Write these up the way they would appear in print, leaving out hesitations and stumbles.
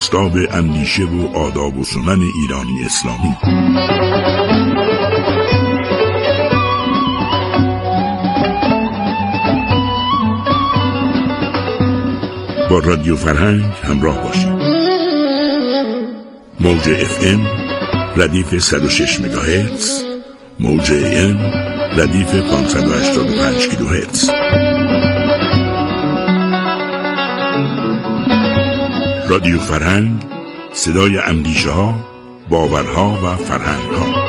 بازتاب اندیشه و آداب و سنن ایرانی اسلامی. با رادیو فرهنگ همراه باشید. موج FM ردیف 106 مگاهرتز، موج AM ردیف 585 کیلوهرتز. رادیو فرهنگ، صدای اندیشه ها، باورها و فرهنگ ها.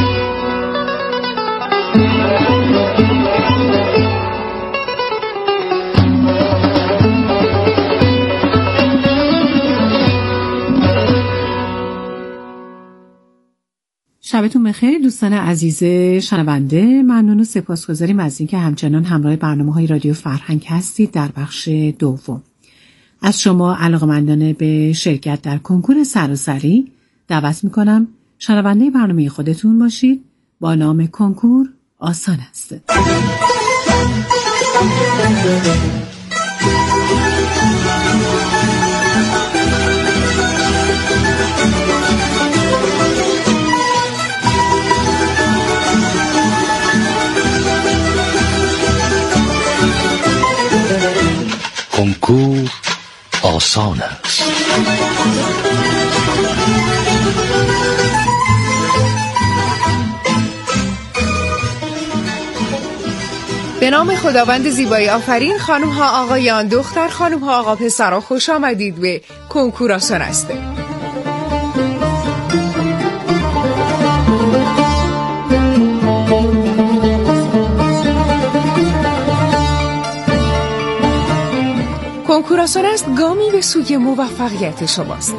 شبتون بخیر دوستان عزیز شنونده. ممنون و سپاسگزاریم از اینکه همچنان همراه برنامه‌های رادیو فرهنگ هستید. در بخش دوم از شما علاقه‌مندان به شرکت در کنکور سراسری دعوت می‌کنم شنونده برنامه خودتون باشید با نام کنکور آسان است. کنکور آسان است. به نام خداوند زیبایی آفرین. خانم ها آقایان، دختر خانم ها آقا پسرها، خوش آمدید به کنکور آسان است. کنکور آسان است گامی به سوی موفقیت شماست.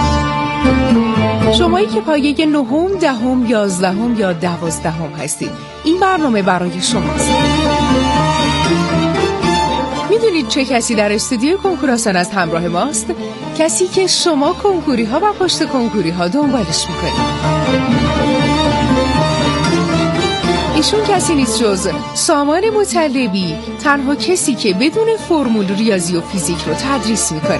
شمایی که پایه 9، 10، 11 یا 12 هستید، این برنامه برای شماست. میدونید چه کسی در استودیو کنکور آسان است همراه ماست؟ کسی که شما کنکوری ها و پشت کنکوری ها دنبالش میکنید. ایشون کسی نیست جز سامان مطلبی، تنها کسی که بدون فرمول ریاضی و فیزیک رو تدریس میکنه.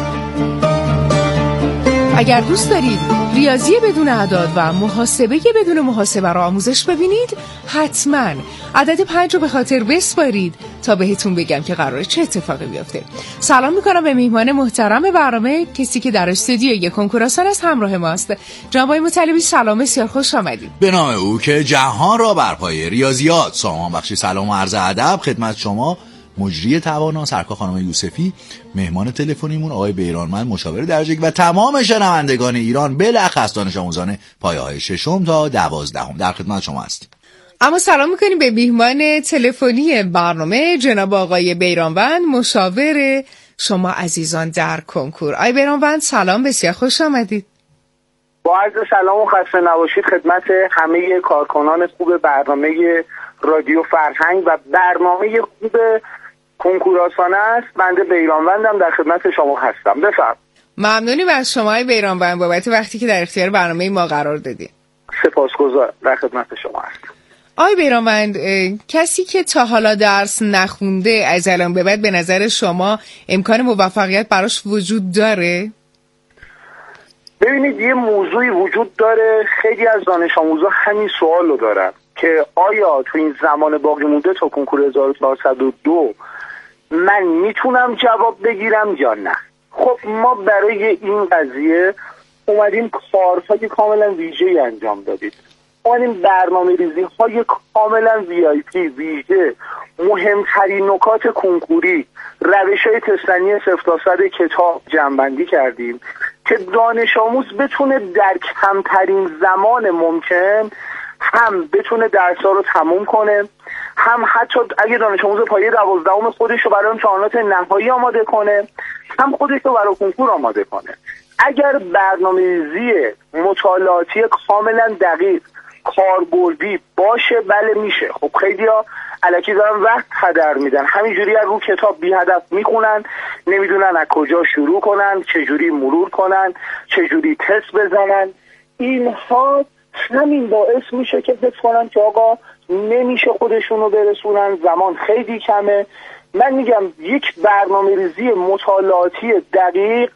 اگر دوست دارید ریاضی بدون اعداد و محاسبه بدون محاسبه رو آموزش ببینید، حتما عدد 5 رو به خاطر بسپارید تا بهتون بگم که قراره چه اتفاقی بیفته. سلام میکنم به میهمان محترم برنامه، کسی که در استودیو کنکور آسان است همراه ماست. جناب آقای مطلبی سلام، بسیار خوش آمدید. به نام او که جهان را بر پای ریاضیات سامان بخشی. سلام و عرض ادب خدمت شما مجری توانا سرکار خانم یوسفی، مهمان تلفنیمون آقای بیرانوند مشاور درجه و تمام شنوندگان ایران، بالاخص دانش آموزان پایه‌های 6 تا 12 در خدمت شما هستیم. اما سلام میکنیم به میهمان تلفنی برنامه جناب آقای بیرانوند، مشاور شما عزیزان در کنکور. آقای بیرانوند سلام، بسیار خوش آمدید. با عرض سلام و خسته نباشید خدمت همه کارکنان خوب برنامه رادیو فرهنگ و برنامه خوب کنکور آسان است. بنده بیرانوندم، در خدمت شما هستم. بفرمایید. ممنونیم از شما آقای بیرانوند بابت وقتی که در اختیار برنامه ما قرار دادید. سپاسگزار، در خدمت شما هستم. آقای بیرانوند، کسی که تا حالا درس نخونده از الان به بعد به نظر شما امکان موفقیت براش وجود داره؟ ببینید یه موضوعی وجود داره، خیلی از دانش آموزا همین سوال رو دارن که آیا تو این زمان باقی مونده تا کنکور 1402 من میتونم جواب بگیرم یا نه. خب ما برای این قضیه اومدیم کارهای کاملا ویژه‌ای انجام دادیم. اومدیم برنامه ریزی های کاملا VIP ویژه، مهمترین نکات کنکوری، روش های تستنی 0 تا 100 کتاب جمع‌بندی کردیم که دانش آموز بتونه در کمترین زمان ممکن هم بتونه درس‌ها رو تموم کنه، هم حتی اگه دانش آموز پایه 12 خودش رو برای امتحانات نهایی آماده کنه، هم خودش رو برای کنکور آماده کنه. اگر برنامه‌ریزی مطالعاتی کاملا دقیق، کاربردی باشه، بله میشه. خب خیلی‌ها الکی دارن وقت هدر میدن، همینجوری از رو کتاب بی هدف میخونن، نمیدونن از کجا شروع کنن، چجوری مرور کنن، چجوری تست بزنن. اینها همین باعث میشه که حس کنن که آقا نمیشه خودشونو برسونن، زمان خیلی کمه. من میگم یک برنامه ریزی مطالعاتی دقیق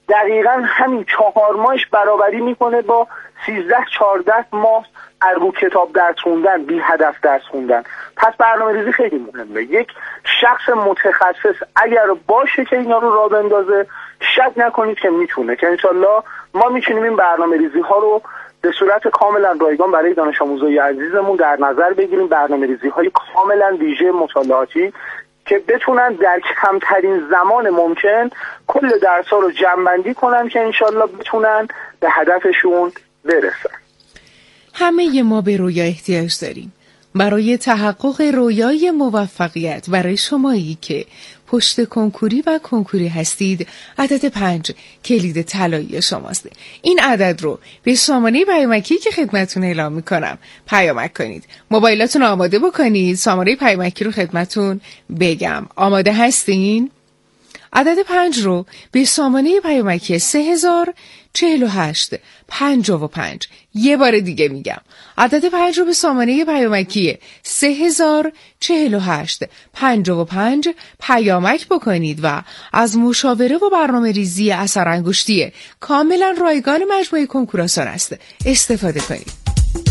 دقیقا همین 4 ماهش برابری میکنه با 13-14 ماه رو کتاب درس خوندن، بی هدف درس خوندن. پس برنامه ریزی خیلی مهمه. یک شخص متخصص اگر باشه که اینا رو راه بندازه، شک نکنید که میتونه، که انشالله ما میتونیم این برنامه ریزی ها رو به صورت کاملا رایگان برای دانش آموزای عزیزمون در نظر بگیریم. برنامه ریزی های کاملا ویژه مطالعاتی که بتونن در کمترین زمان ممکن کل درس ها رو جمع‌بندی کنن که انشالله بتونن به هدفشون برسن. همه ما به رویا احتیاج داریم. برای تحقق رویای موفقیت برای شمایی که پشت کنکوری و کنکوری هستید، عدد 5 کلید طلایی شماست. این عدد رو به سامانه پیامکی که خدمتتون اعلام میکنم پیامک کنید. موبایلاتون آماده بکنید، سامانه پیامکی رو خدمتتون بگم. آماده هستین؟ عدد 5 رو به سامانه پیامکی 304855. یه بار دیگه میگم. عدد 5 رو به سامانه پیامکی 304855 پیامک بکنید و از مشاوره و برنامه ریزی اثر انگشتی کاملا رایگان مجموعه کنکور آسان است استفاده کنید.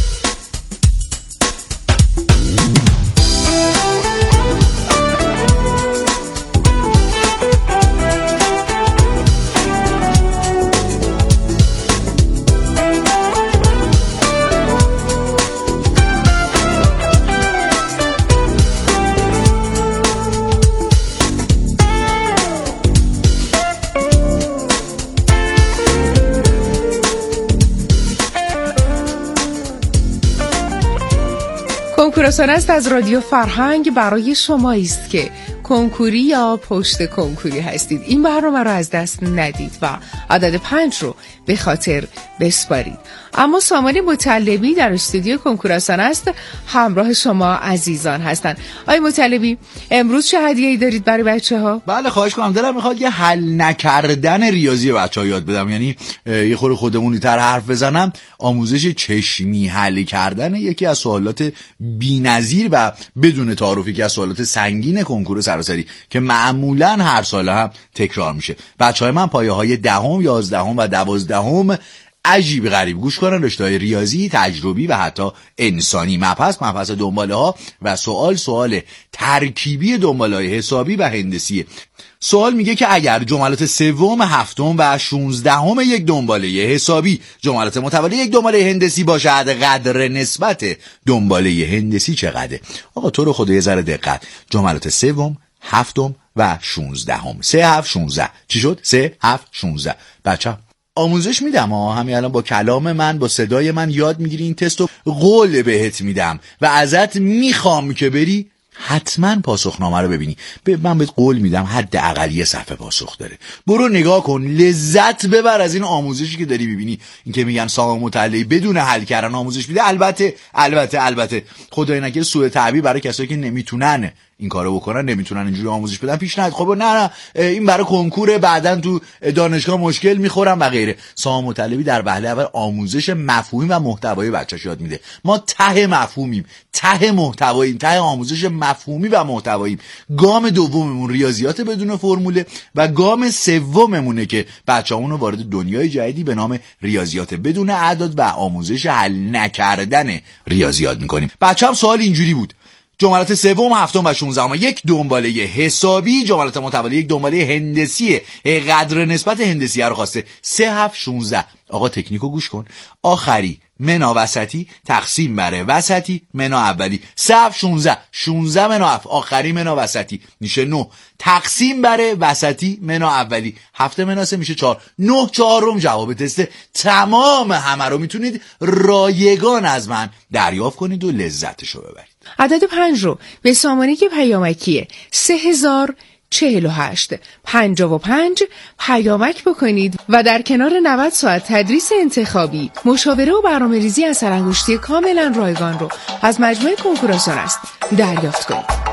کنکور آسان است از رادیو فرهنگ برای شمایی است که کنکوری یا پشت کنکوری هستید. این برنامه رو از دست ندید و عدد 5 رو به خاطر بسپارید. اما سامان مطلبی در استودیو کنکور آسان است، همراه شما عزیزان هستند. آقای مطلبی، امروز چه هدیه‌ای دارید برای بچه‌ها؟ بله خواهش کنم، دلم میخواد یه حل نکردن ریاضی بچه‌ها یاد بدم، یعنی یه خورده خودمونی تر حرف بزنم. آموزش چشمی حل کردن یکی از سوالات بی‌نظیر و بدون تعارفی که از سوالات سنگین کنکور سراسری که معمولاً هر سال هم تکرار میشه. بچهای من پایه‌های 10ام، 11ام و 12ام عجیب غریب گوش کنن، رشته‌های ریاضی، تجربی و حتی انسانی، مبحث دنباله ها و سوال ترکیبی دنباله های حسابی و هندسی. سوال میگه که اگر جملات 3، 7 و 16 یک دنباله حسابی جملات متوالی یک دنباله هندسی باشد، قدر نسبت دنباله هندسی چقدره؟ آقا تو رو خدا یه ذره دقت. جملات 3، 7 و 16. 3، 7، 16 چی شد؟ 3، 7، 16. بچه آموزش میدم همین الان با کلام من، با صدای من یاد میگیری. این تستو قول بهت میدم و ازت میخوام که بری حتما پاسخنامه رو ببینی. من بهت قول میدم حداقل یه صفحه پاسخ داره. برو نگاه کن، لذت ببر از این آموزشی که داری میبینی. این که میگن سامان مطلعی بدون حل کردن آموزش میده، البته خدای نکنه سوء تعبیر برای کسایی که نمیتونن این کارو بکنن، نمیتونن اینجوری آموزش بدن پیش نیاد. خب نه این برای کنکور، بعدن تو دانشگاه مشکل میخورن و غیره. سامان مطلعی در وهله اول آموزش مفهومی و محتوایی بچه‌ش یاد میده. ما ته مفهومیم، ته محتواییم، ته آموزش مفهومی و محتواییم. گام دوممون ریاضیات بدون فرموله و گام سوممونه که بچه‌مون رو وارد دنیای جدیدی به نام ریاضیات بدون اعداد و آموزش حل نکردن ریاضیات میکنیم. بچه‌م سوال اینجوری بود: جملات 3، 7 و 16 یک دنباله حسابی، جملات متوالی یک دنباله هندسی، قدر نسبت هندسی رو خواسته. 3، 7، 16. آقا تکنیکو گوش کن. آخری منا وسطی تقسیم بر وسطی منا اولی. 3، 7، 16. 16 منا آخری منا وسطی میشه 9. تقسیم بر وسطی منا اولی. 7 منا 3 میشه 4. 9 چهارم جواب تسته. تمام همه رو میتونید رایگان از من دریافت کنید و لذتشو ببرید. عدد 5 رو به سامانه پیامکی 304855 پیامک بکنید و در کنار 90 ساعت تدریس انتخابی، مشاوره و برنامه‌ریزی اثر انگشتی کاملا رایگان رو از مجموعه کنکور آسان است دریافت کنید.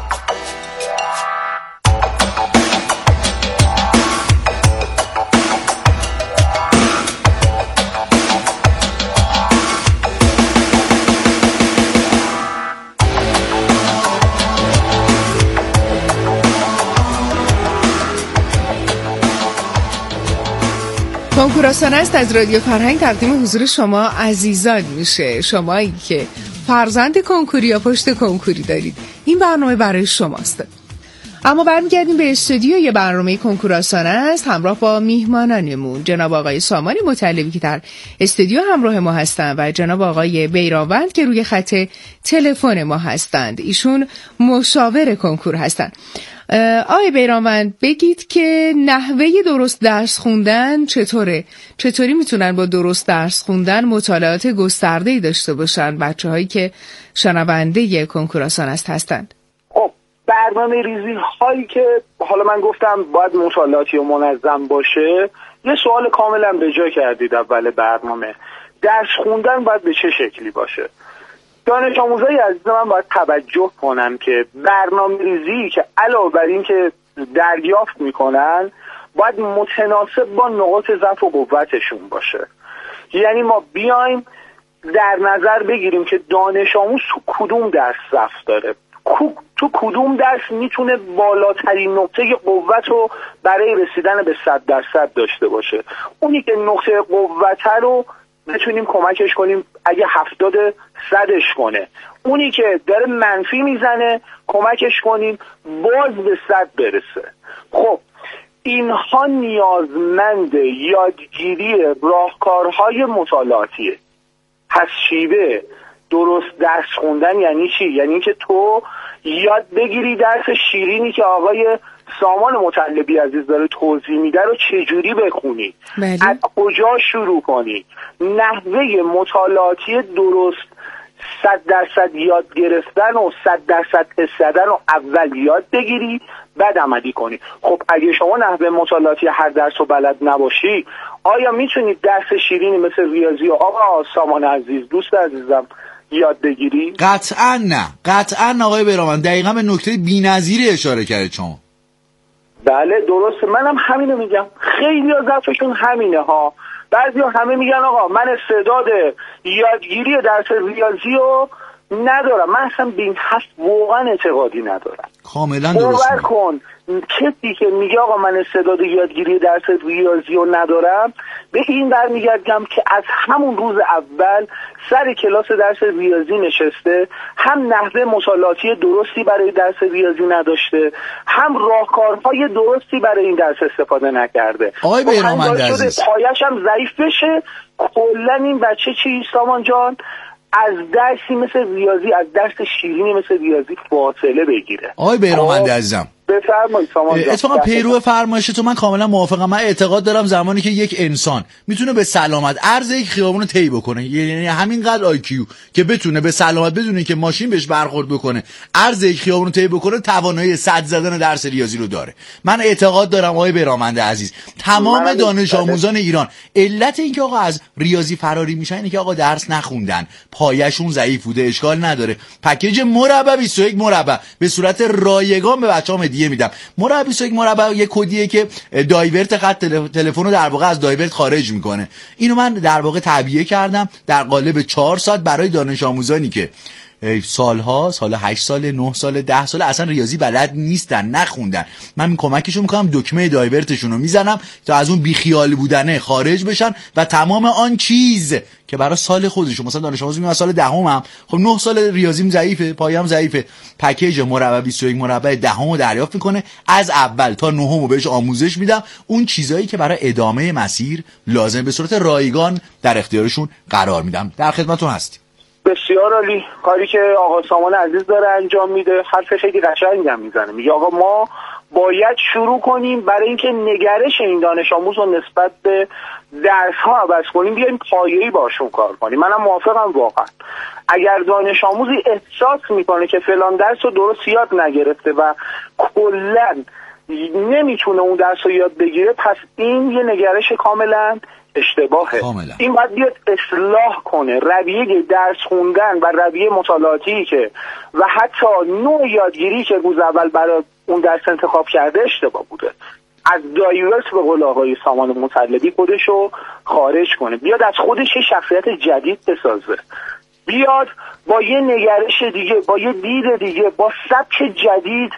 کنکور آسان است از رادیو فرهنگ تقدیم حضور شما عزیزان میشه. شمایی که فرزند کنکوری یا پشت کنکوری دارید، این برنامه برای شماست. اما برمیگردیم به استودیو. یه برنامه کنکور آسان است همراه با میهمانانمون، جناب آقای سامان مطلبی که در استودیو همراه ما هستند و جناب آقای بیرانوند که روی خط تلفن ما هستند. ایشون مشاور کنکور هستند. آقای بیرانوند، بگید که نحوه درست درس خوندن چطوری میتونن با درست درس خوندن مطالعات گسترده‌ای داشته باشن بچه‌هایی که شنونده کنکور آسان است هستند؟ برنامه ریزی هایی که حالا من گفتم باید مطالعاتی و منظم باشه، یه سوال کاملا به جا کردید اول برنامه. درس خوندن باید به چه شکلی باشه؟ دانش آموزای عزیز من باید توجه کنن که برنامه ریزی که علاوه بر این که دریافت میکنن باید متناسب با نقاط ضعف و قوتشون باشه. یعنی ما بیایم در نظر بگیریم که دانش آموز تو کدوم درس ضعف داره، تو کدوم درس میتونه بالاترین نقطه قوت رو برای رسیدن به 100% داشته باشه. اونی که نقطه قوت رو بتونیم کمکش کنیم اگه 70-100ش کنه، اونی که داره منفی میزنه کمکش کنیم باز به 100 برسه. خب اینها نیازمند یادگیری راهکارهای مطالعاتیه. پس شیوه درست درس خوندن یعنی چی؟ یعنی که تو یاد بگیری درس شیرینی که آقای سامان مطلبی عزیز داره توضیح میده رو چجوری بخونی، از کجا شروع کنی، نحوه مطالعاتی درست 100% یاد گرفتن و 100% استدن رو اول یاد بگیری بعد عملی کنی. خب اگه شما نحوه مطالعاتی هر درس رو بلد نباشی، آیا میتونید درس شیرینی مثل ریاضی و آقا سامان عزیز دوست عزیزم یاد بگیری؟ قطعا نه، قطعا آقای بیرانوند دقیقا به نکته بی‌نظیری اشاره کردید شما. بله درسته، منم همینو میگم. خیلی ضعفشون همینه ها. بعضیا همه میگن آقا من استعداد یادگیری درس ریاضی رو ندارم. من اصلا به این حرف واقعا اعتقادی ندارم. کاملا درسته. باور کن کسی که میگه آقا من استعداد یادگیری درس ریاضی رو ندارم، به این برمیگردم که از همون روز اول سر کلاس درس ریاضی نشسته، هم نحوه مطالعاتی درستی برای درس ریاضی نداشته، هم راهکارهای درستی برای این درس استفاده نکرده. آقای بیرانوند عزیز، پایش هم ضعیف بشه. کلا این بچه چی سامان جان از درسی مثل ریاضی، از درس شیرینی مثل ریاضی فاصله بگیره. آقای بیرانوند عزیزم بفرمایید سامان جان. اتفاقا پیرو فرمایشتون من کاملا موافقم. من اعتقاد دارم زمانی که یک انسان میتونه به سلامت عرض یک خیابون رو طی بکنه، یعنی همینقدر آیکیو که بتونه به سلامت بدون که ماشین بهش برخورد بکنه عرض یک خیابون رو طی بکنه، توانایی 100 زدن درس ریاضی رو داره. من اعتقاد دارم آقای بیرانوند عزیز تمام دانش آموزان ایران علت این که آقا از ریاضی فراری میشن اینه که آقا درس نخوندن، پایه‌شون ضعیف بوده. اشکال نداره، پکیج مربع 21 مربع به صورت رایگان به بچه‌ها هدیه میدم. مربع 21 مربع یک کدیه که دایورت خط تلفن رو در واقع از دایورت خارج میکنه. اینو من در واقع تعبیه کردم در قالب 4 ساعت برای دانش آموزانی که سالها، سال 8 سال، 9 سال، 10 سال اصلا ریاضی بلد نیستن، نخوندن. من کمکشون میکنم، دکمه دایورتشون رو میزنم تا از اون بیخیال بودنه خارج بشن و تمام آن چیز که برای سال خودشون، مثلا دانش آموز میاد سال دهمم، خب 9 سال ریاضیم ضعیفه، پایم ضعیفه، پکیج مربع 21 مربع دهمو دریافت میکنه، از اول تا نهمو بهش آموزش میدم، اون چیزایی که برای ادامه مسیر لازم به صورت رایگان در اختیارشون قرار میدم. در خدمتتون هستیم. بسیار عالی. کاری که آقا سامان عزیز داره انجام میده حرف خیلی قشنگی هم میزنه. میگه آقا ما باید شروع کنیم برای اینکه نگرش این دانش آموز رو نسبت به درس ها عوض کنیم، بیایم پایه‌ای باشون کار کنیم. منم موافقم. واقعا اگر دانش آموزی احساس میکنه که فلان درس رو درست یاد نگرفته و کلا نمیتونه اون درس رو یاد بگیره، پس این یه نگرش کاملا اشتباهه. این باید بیاد اصلاح کنه رویه درس خوندن و رویه مطالعاتی که و حتی نوع یادگیری که روز اول برای اون درس انتخاب کرده اشتباه بوده. از دایورس به قول آقای سامان مطلبی خودشو خارج کنه، بیاد از خودش یه شخصیت جدید بسازه، بیاد با یه نگرش دیگه، با یه دید دیگه، با سبک جدید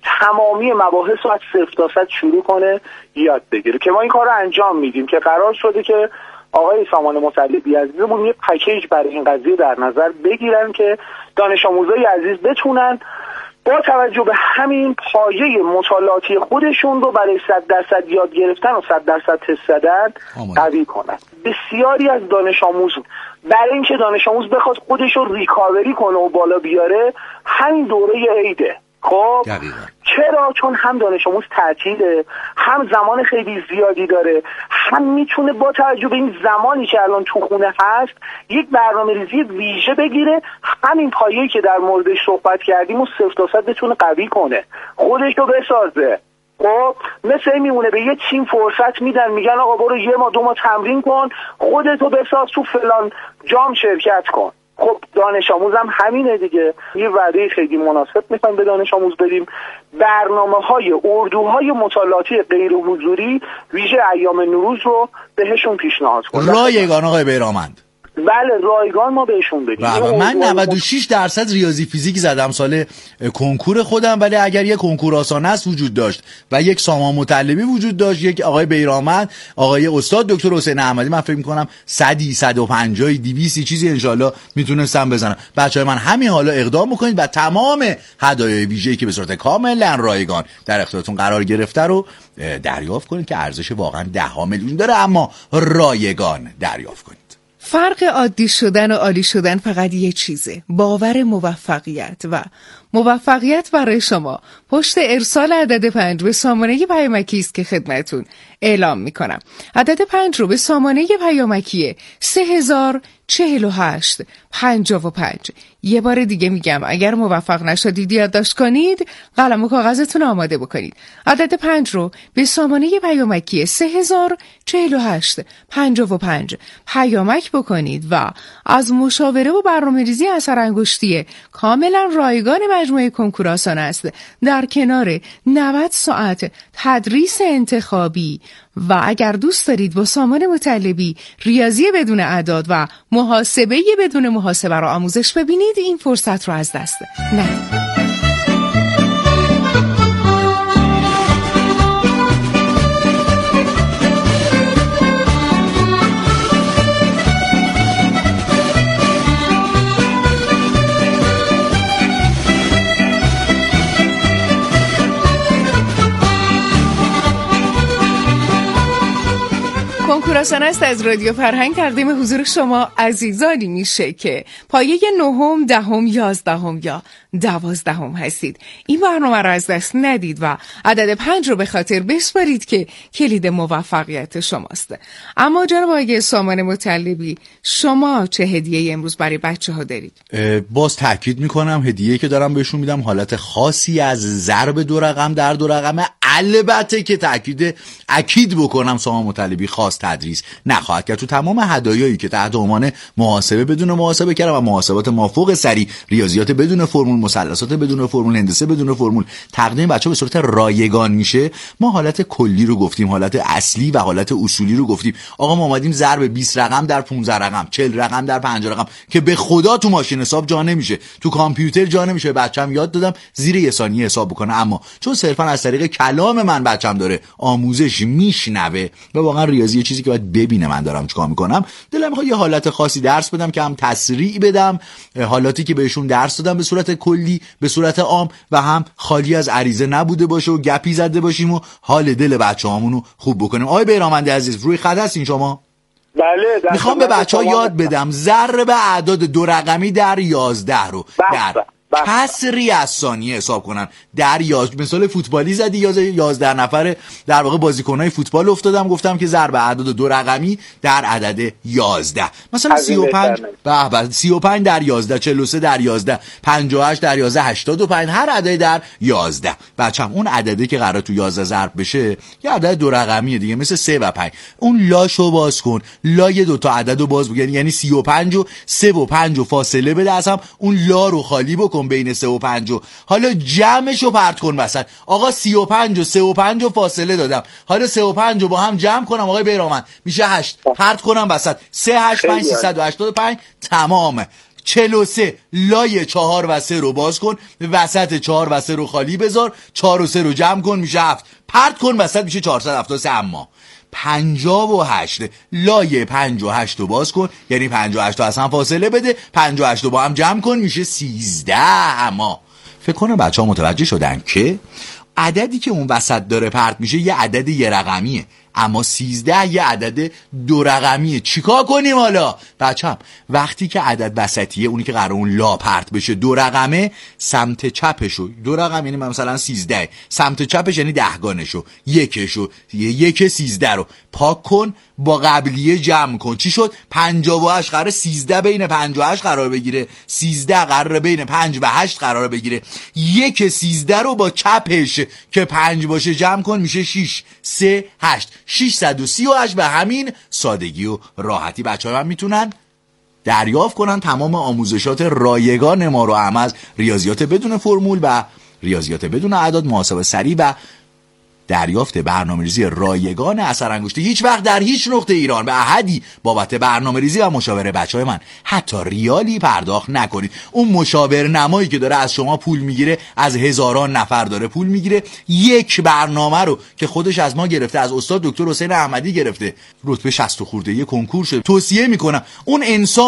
تمامی مباحث رو از 0 تا 100 شروع کنه یاد بگیره، که ما این کار رو انجام میدیم که قرار شده که آقای سامان مطلبی عزیزمون یه پکیج برای این قضیه در نظر بگیرن که دانش آموزای عزیز بتونن با توجه به همین پایه مطالعاتی خودشون رو برای 100% یاد گرفتن و 100% تست زدن قوی کنن. بسیاری از دانش آموز برای اینکه دانش آموز بخواد خودش رو ریکاوری کنه و بالا بیاره همین دوره عیده. خب چرا؟ چون هم دانش آموز تعطیله، هم زمان خیلی زیادی داره، هم میتونه با توجه به این زمانی که الان تو خونه هست یک برنامه‌ریزی ویژه بگیره، همین پایه‌ای که در موردش صحبت کردیم و 0 تا 100 بتونه قوی کنه، خودش رو بسازه. خب مثل این میمونه به یه تیم فرصت میدن، میگن آقا برو 1 ماه 2 ماه تمرین کن، خودتو بساز، تو فلان جام شرکت کن. خب دانش آموز هم همینه دیگه. یه وعده خیلی مناسب میخوایم به دانش آموز بدیم، برنامه‌های اردوهای مطالعاتی غیر حضوری ویژه ایام نوروز رو بهشون پیشنهاد کنیم. رایگان آقای بیرامند. بله رایگان ما بهشون بدیم. من 96% ریاضی فیزیک زدم سال کنکور خودم، ولی اگر یک کنکور آسان است وجود داشت و یک سامان مطلبی وجود داشت، یک آقای بیرامند، آقای استاد دکتر حسین احمدی، من فکر می‌کنم 100 150 200 چیزی انشالله میتونستم بزنم. بچه‌های من همین حالا اقدام بکنید و تمام هدایای ویژه‌ای که به صورت کاملا رایگان در اختیارتون قرار گرفته رو دریافت کنید که ارزش واقعا 10 میلیون داره، اما رایگان دریافت کنید. فرق عادی شدن و عالی شدن فقط یه چیزه، باور موفقیت. و موفقیت برای شما پشت ارسال عدد 5 به سامانه پیامکی است که خدمتون اعلام میکنم. عدد 5 رو به سامانه پیامکی 304855. یه بار دیگه میگم، اگر موفق نشدید یادداشت کنید، قلم و کاغذتون آماده بکنید. عدد 5 رو به سامانه پیامکی 304855 پیامک بکنید و از مشاوره و برنامه‌ریزی اثر انگشتی کاملا رایگان مجموعه کنکور آسان است در کنار 90 ساعت تدریس انتخابی و اگر دوست دارید با سامان مطلبی ریاضی بدون اعداد و محاسبه بدون محاسبه را آموزش ببینید، این فرصت را از دست ندید. کنکور آسان است از رادیو فرهنگ تقدیم حضور شما عزیزانی میشه که پایه 9، 10، 11 یا 12 هستید. این برنامه را از دست ندید و عدد 5 رو به خاطر بسپارید که کلید موفقیت شماست. اما جناب آقای سامان مطلبی، شما چه هدیه امروز برای بچه‌ها دارید؟ باز تاکید میکنم هدیه‌ای که دارم بهشون میدم حالت خاصی از ضرب 2 رقم در 2 رقمه. البته که اکید بکنم سامان مطلبی خاص تدریس نخواهد کرد. تو تمام هدایایی که تحت عنوان محاسبه بدون محاسبه کردم و محاسبات مافوق سری، ریاضیات بدون فرمول، مثلثات بدون فرمول، هندسه بدون فرمول تقدیم بچه‌ها به صورت رایگان میشه. ما حالت کلی رو گفتیم، حالت اصلی و حالت اصولی رو گفتیم. آقا ما اومدیم ضرب 20 رقم در 15 رقم، 40 رقم در 50 رقم که به خدا تو ماشین حساب جا نمیشه، تو کامپیوتر جا نمیشه. بچه‌م یاد دادم زیر 1 ثانیه حساب بکنه، اما چون صرفا از طریق کلام من بچه‌م داره آموزش میشنوه و واقعا ریاضی چیزی که باید ببینه من دارم چیکار میکنم، دلم میخواد یه حالت خاصی درس بدم که هم تسریع بدم، حالاتی که بهشون درس دادم به صورت کلی، به صورت عام، و هم خالی از عریضه نبوده باشه و گپی زده باشیم و حال دل بچه‌هامون رو خوب بکنیم. آقای بیرامند عزیز، روی خط هستین شما؟ بله. میخوام به بچه‌ها یاد بدم ضرب اعداد 2 رقمی در 11 رو در کسری از ثانیه حساب کنن. در مثال فوتبالی زدی، 11 نفره در واقع بازیکنای فوتبال افتادم، گفتم که ضرب اعداد 2 رقمی در عدد 11. مثلا 35 در 11، 43 در 11، 58 در 11، 85 هر عددی در 11. بچه‌م اون عددی که قراره تو 11 ضرب بشه یه عدد 2 رقمیه دیگه، مثل 3 و 5. اون لاشو باز کن، لای 2 تا عددو باز بگن، یعنی 35 و 3 و 5 فاصله بده از هم، اون لا رو خالی بکن بین 3 و 5. حالا جمعشو پرت کن وسط. آقا 35 و 3 و 5 فاصله دادم، حالا 3 و 5 با هم جمع کنم آقای بیرامند میشه 8، پرت کنم وسط. 3 8 5 385. تمام. 43 لای 4 و 3 رو باز کن، وسط 4 و 3 رو خالی بذار، 4 و 3 رو جمع کن میشه 7، پرت کن وسط میشه 473. اما 58 لای 58 رو باز کن، یعنی 58 رو اصلا فاصله بده، 58 رو با هم جمع کن میشه 13. اما فکر کنم بچه ها متوجه شدن که عددی که اون وسط داره پرت میشه یه عدد یه رقمیه، اما 13 یه عدد 2 رقمیه. چیکار کنیم حالا بچه‌م؟ وقتی که عدد وسطیه، اونی که قرار اون لا پرت بشه 2 رقمه، سمت چپشو 2 رقم یعنی مثلا 13، سمت چپش یعنی دهگانشو، یکشو، یک 13 رو پاک کن با قبلیه جمع کن. چی شد؟ 58 قرار 13 بین 58 قرار بگیره، 13 قرار بین 5 و 8 قرار بگیره. یک 13 رو با چپش که 5 باشه جمع کن میشه 6 3 8 638. به همین سادگی و راحتی بچه‌ها من میتونن دریافت کنن تمام آموزشات رایگان ما رو، هم از ریاضیات بدون فرمول و ریاضیات بدون اعداد، محاسبه سریع و دریافت برنامه‌ریزی رایگان اثر انگشتی. هیچ وقت در هیچ نقطه ایران به احدی بابت برنامه‌ریزی و مشاوره بچه‌های من حتی ریالی پرداخت نکنید. اون مشاور نمایی که داره از شما پول میگیره، از هزاران نفر داره پول میگیره. یک برنامه رو که خودش از ما گرفته، از استاد دکتر حسین احمدی گرفته، رتبه 60 خورده کنکور شده. توصیه میکنم اون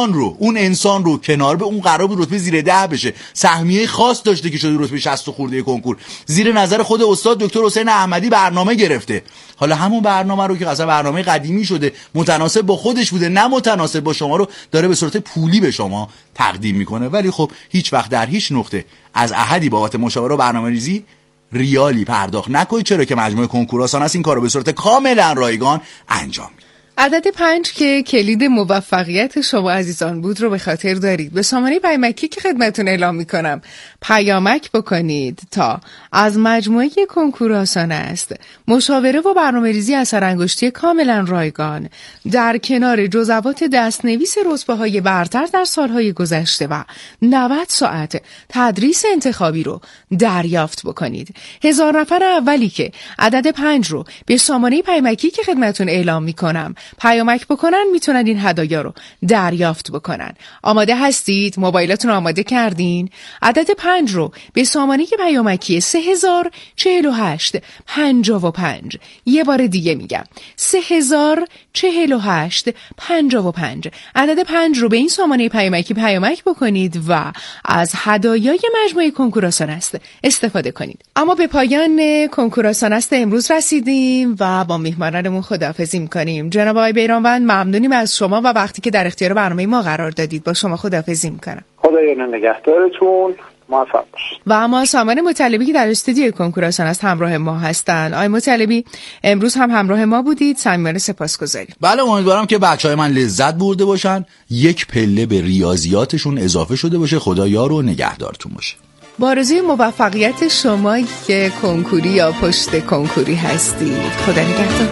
انسان رو کنار به اون قرار بود رتبه زیر 10 بشه، سهمیه خاص داشته که شده رتبه 60 خورده کنکور، زیر نظر خود استاد دکتر حسین احمدی برنامه گرفته. حالا همون برنامه رو که اصلا برنامه قدیمی شده، متناسب با خودش بوده نه متناسب با شما، رو داره به صورت پولی به شما تقدیم میکنه. ولی خب هیچ وقت در هیچ نقطه از احدی بابت مشاوره و برنامه‌ریزی ریالی پرداخت نکنید، چرا که مجموعه کنکور آسان است این کارو به صورت کاملا رایگان انجام میده. عدد 5 که کلید موفقیت شما عزیزان بود رو به خاطر دارید. به شماره پیامکی که خدمتتون اعلام میکنم پیامک بکنید تا از مجموعه کنکور آسان است مشاوره و برنامه‌ریزی اثر انگشتی کاملا رایگان در کنار جزوات دستنویس رتبه‌های برتر در سالهای گذشته و 90 ساعت تدریس انتخابی رو دریافت بکنید. 1000 نفر اولی که عدد 5 رو به شماره پیامکی که خدمتتون اعلام میکنم پیامک بکنن میتونن این هدایا رو دریافت بکنن. آماده هستید؟ موبایلاتون آماده کردین؟ عدد 5 رو به شماره پیامکی 3048 55. یه بار دیگه میگم 3048 55. عدد 5 رو به این شماره پیامکی پیامک بکنید و از هدایای مجموعه کنکور آسان است استفاده کنید. اما به پایان کنکور آسان است امروز رسیدیم و با میهمانانمون خداحافظی میکنیم. جناب آقای بیرانوند ممنونیم از شما و وقتی که در اختیار برنامه ما قرار دادید. با شما خداحافظی میکنم. خدایا نگهدارتون، موفق باشید. و اما سامان مطلبی که در استودیو کنکور آسان است همراه ما هستند. آقای مطلبی امروز هم همراه ما بودید، صمیمانه سپاسگزاریم. بله، امیدوارم که بچهای من لذت برده باشن، یک پله به ریاضیاتشون اضافه شده باشه. خدا یار و نگهدارتون باشه. با آرزوی موفقیت شما که کنکوری یا پشت کنکوری هستید. خدا نگهدار.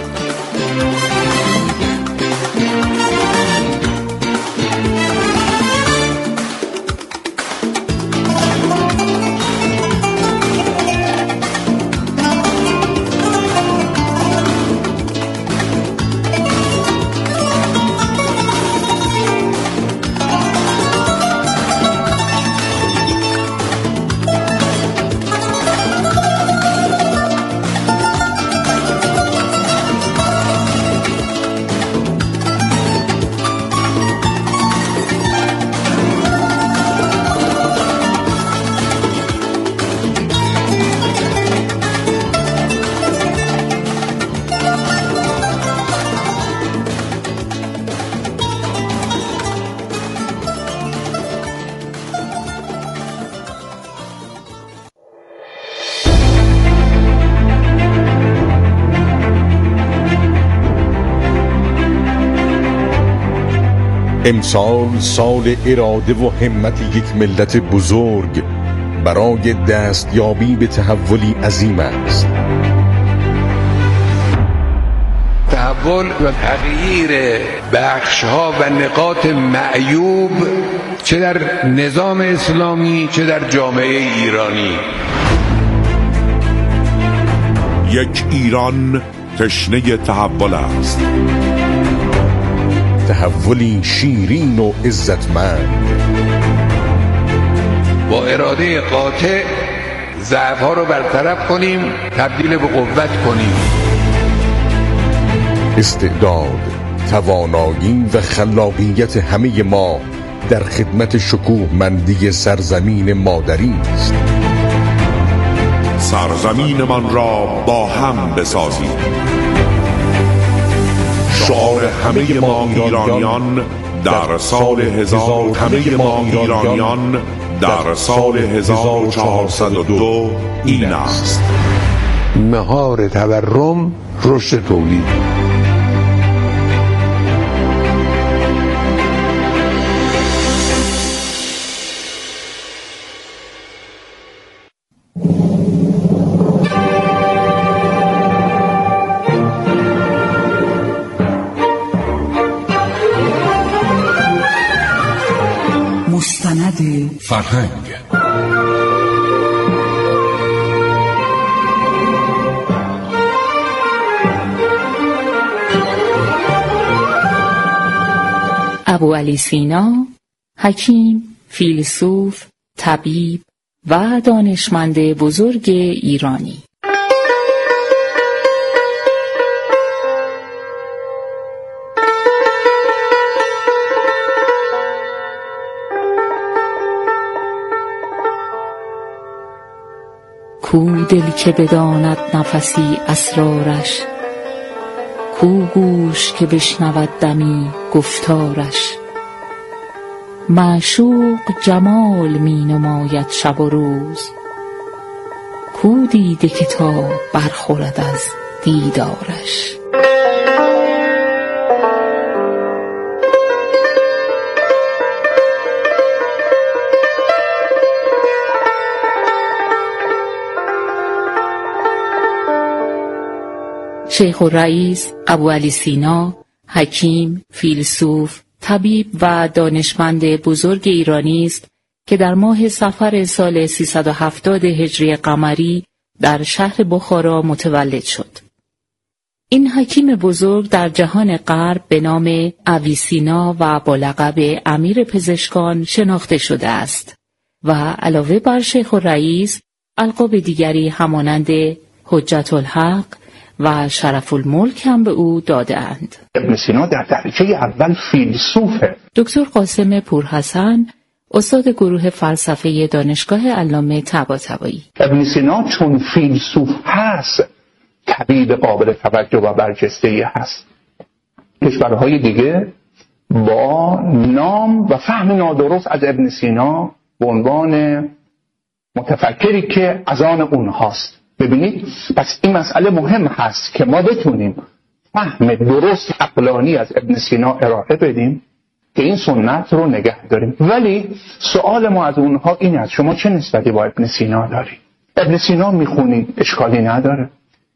امسال سال اراده و همت یک ملت بزرگ برای دستیابی به تحولی عظیم است. تحول و تغییر بخش‌ها و نقاط معیوب چه در نظام اسلامی چه در جامعه ایرانی. یک ایران تشنه تحول است، تحولی شیرین و عزتمند. با اراده قاطع ضعف‌ها رو برطرف کنیم، تبدیل به قوت کنیم. استعداد، توانایی و خلاقیت همه ما در خدمت شکوهمندی سرزمین مادری است. سرزمینمان را با هم بسازیم. شعار همه ما ایرانیان در سال 1402 این است: مهار تورم، رشد تولید. مستند فرهنگ. ابوعلی سینا، حکیم، فیلسوف، طبیب و دانشمند بزرگ ایرانی. کو دل که بداند نفسی اسرارش، کو گوش که بشنود دمی گفتارش. معشوق جمال می نماید شب و روز، کو دیده که تا برخورد از دیدارش. شیخ الرئیس ابوعلی سینا، حکیم، فیلسوف، طبیب و دانشمند بزرگ ایرانی است که در ماه صفر سال 370 هجری قمری در شهر بخارا متولد شد. این حکیم بزرگ در جهان غرب به نام اویسینا و با لقب امیر پزشکان شناخته شده است و علاوه بر شیخ الرئیس القاب دیگری همانند حجت الحق و شرف الملک هم به او داده‌اند. ابن سینا در درجه اول فیلسوفه. دکتر قاسم پورحسن، استاد گروه فلسفه دانشگاه علامه طباطبایی. ابن سینا چون فیلسوف هست، طبیب قابل توجه و برجسته‌ای هست. کشورهای دیگه با نام و فهم نادرست از ابن سینا به عنوان متفکری که از آن اونهاست. ببینید، پس این مسئله مهم هست که ما بتونیم فهم درست عقلانی از ابن سینا ارائه بدیم که این سنت رو نگه داریم. ولی سوال ما از اونها این است: شما چه نسبتی با ابن سینا دارید؟ ابن سینا میخونید، اشکالی نداره.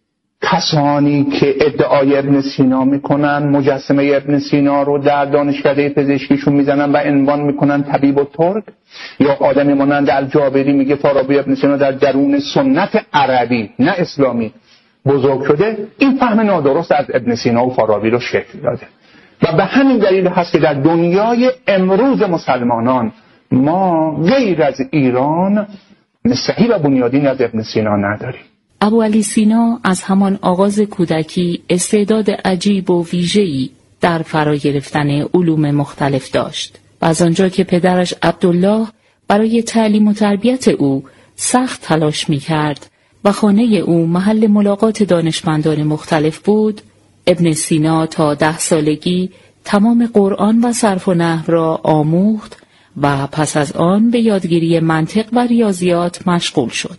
کسانی که ادعای ابن سینا میکنن، مجسمه ابن سینا رو در دانشکده پزشکیشون میزنن و عنوان میکنن طبیب و ترک، یا آدمی مانند الجابری میگه فارابی ابن سینا در درون سنت عربی نه اسلامی بزرگ شده، این فهم نادرست از ابن سینا و فارابی رو شکل داده. و به همین دلیل هست که در دنیای امروز مسلمانان ما غیر از ایران صحیح و بنیادین از ابن سینا نداریم. ابوعلی سینا از همان آغاز کودکی استعداد عجیب و ویژه‌ای در فرا گرفتن علوم مختلف داشت و از آنجا که پدرش عبدالله برای تعلیم و تربیت او سخت تلاش می‌کرد و خانه او محل ملاقات دانشمندان مختلف بود، ابن سینا تا 10 سالگی تمام قرآن و صرف و نحو را آموخت و پس از آن به یادگیری منطق و ریاضیات مشغول شد.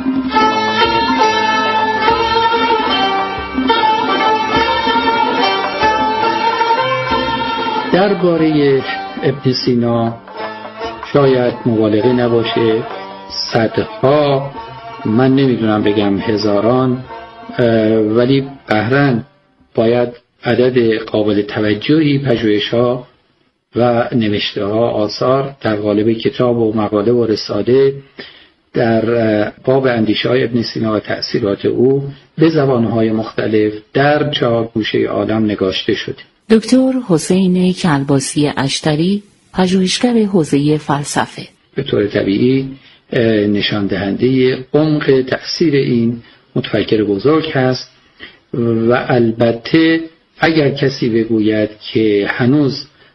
درباره ابن سینا شاید مبالغه نباشه، صدها، من نمیدونم بگم هزاران، ولی قهرن باید عدد قابل توجهی پژوهش‌ها و نوشته‌ها، آثار در قالب کتاب و مقاله و رساله در باب اندیشه‌های ابن سینا و تأثیرات او به زبان‌های مختلف در چهار گوشه عالم نگاشته شده. دکتر حسین کلباسی اشتری، پژوهشگر حوزه فلسفه. به طور طبیعی نشان دهنده عمق تأثیر این متفکر بزرگ هست. و البته اگر کسی بگوید که هنوز